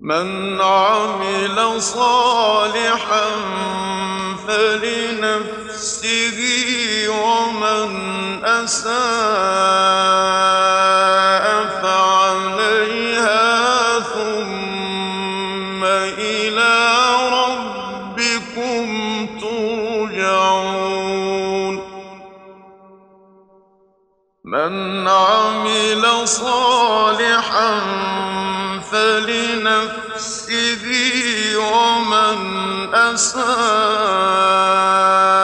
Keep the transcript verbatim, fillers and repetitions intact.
من عمل صالحا فلنفسه ومن أساء فعليها ثم إلى ربكم ترجعون. من عمل صالحا فلنفسه ومن أساء